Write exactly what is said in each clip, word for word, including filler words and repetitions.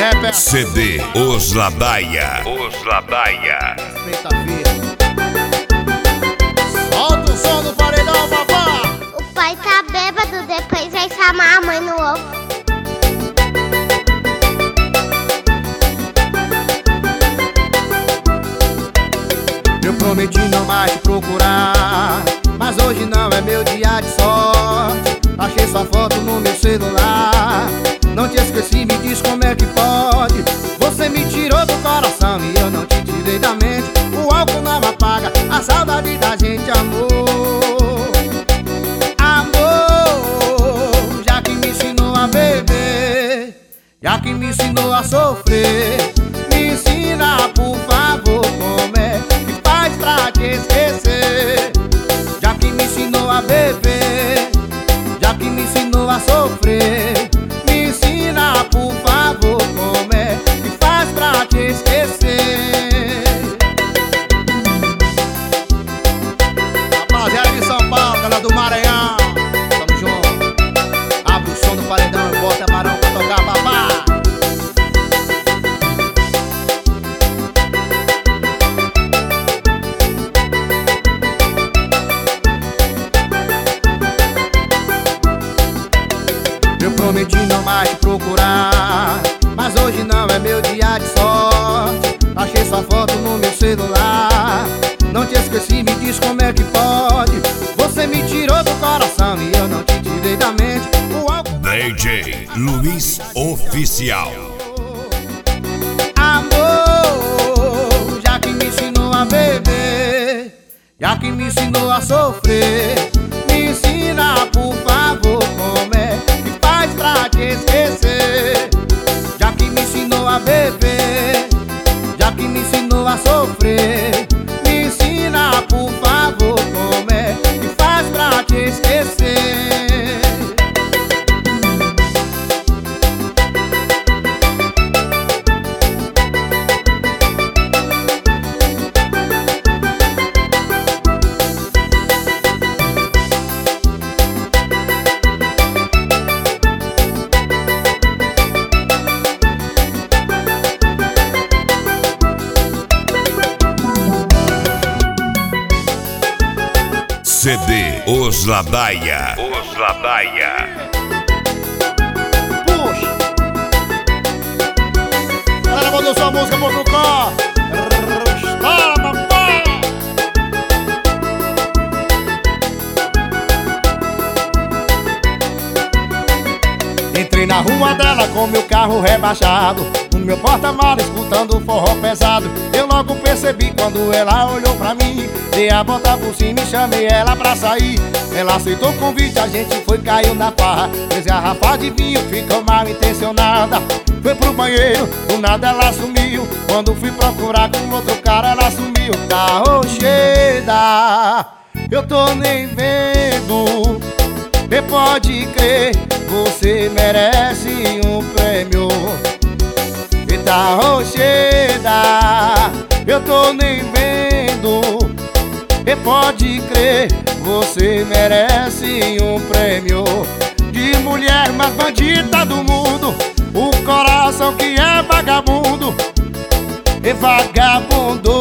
Rapper C D Os Ladaia. Os Ladaia. Respeita a vida. Solta o som do paredão, papá. O pai tá bêbado, depois vai chamar a mãe no ovo. Eu prometi não mais te procurar, mas hoje não é meu dia de sorte. Achei sua foto no meu celular, não te esqueci, me diz como é que pode. Você me tirou do coração e eu não te tirei da mente. O álcool não apaga a saudade da gente, amor. Amor, já que me ensinou a beber, já que me ensinou a sofrer, me ensina, por favor, como é que faz pra te esquecer. Já que me ensinou a beber, já que me ensinou a sofrer, me ensina, por favor, como é que faz pra te esquecer. Rapaziada de São Paulo, galera do Maranhão, tamo junto. Abre o som do paredão e bota Barão pra tocar, babá. Eu prometi não mais te procurar, mas hoje não é meu dia de sorte. Achei sua foto no meu celular, não te esqueci, me diz como é que pode. Você me tirou do coração e eu não te tirei da mente. O álcool... D J Luiz Oficial. Amor, já que me ensinou a beber, já que me ensinou a sofrer, me ensina, por favor, como é que faz pra te esquecer. Já que me ensinou a beber, já que me ensinou a sofrer, me ensina, por favor, como é que faz pra te esquecer. C D Os Ladaia. Os Ladaia. Puxa! Galera, mandou sua música pro Cucó. Estoura, papai! Entrei na rua dela com meu carro rebaixado, no meu porta-malas escutando forró pesado. Eu logo percebi quando ela olhou pra mim, dei a volta por cima e chamei ela pra sair. Ela aceitou o convite, a gente foi, caiu na farra. Três garrafas de vinho, ficou mal intencionada. Foi pro banheiro, do nada ela sumiu. Quando fui procurar com outro cara, ela sumiu. Tá rocheda, eu tô nem vendo. E pode crer, você merece um prêmio. E tá rocheda, eu tô nem vendo. E pode crer, você merece um prêmio. De mulher mais bandida do mundo, o coração que é vagabundo. E vagabundo.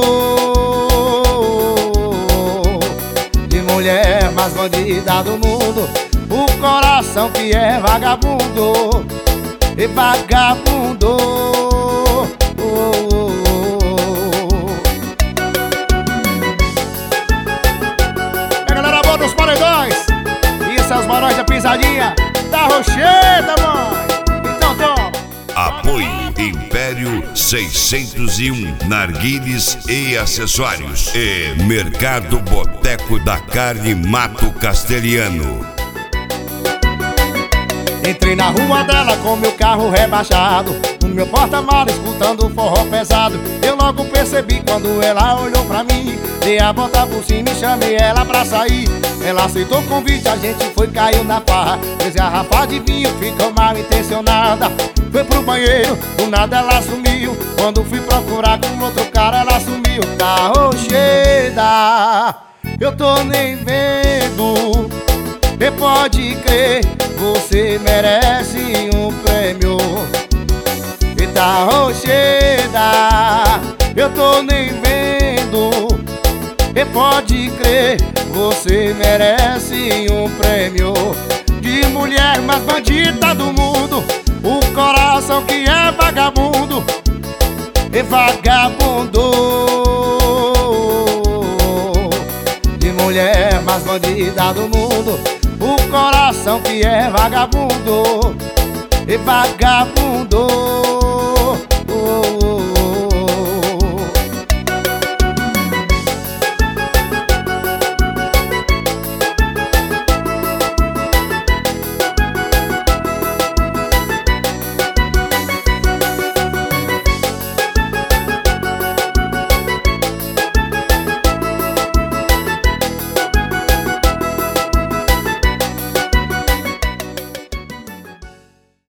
De mulher mais bandida do mundo, o coração que é vagabundo. E vagabundo. Oh, oh, oh. É, galera boa dos paredões. Isso é os barões da pisadinha da Rocheda, mãe. Então toma. Apoio Império seiscentos e um Narguilés e Acessórios e Mercado Boteco da Carne Mato Castelhano. Entrei na rua dela com meu carro rebaixado, no meu porta-malas escutando forró pesado. Eu logo percebi quando ela olhou pra mim, dei a volta por cima e chamei ela pra sair. Ela aceitou o convite, a gente foi, caiu na farra. Três garrafas de vinho, ficou mal intencionada. Foi pro banheiro, do nada ela sumiu. Quando fui procurar com outro cara, ela sumiu. Tá rocheda, eu tô nem vendo. E pode crer, você merece um prêmio. E da Rocheda, eu tô nem vendo. E pode crer, você merece um prêmio de mulher mais bandida do mundo. O coração que é vagabundo e vagabundo, de mulher mais bandida do mundo. O coração que é vagabundo e vagabundo.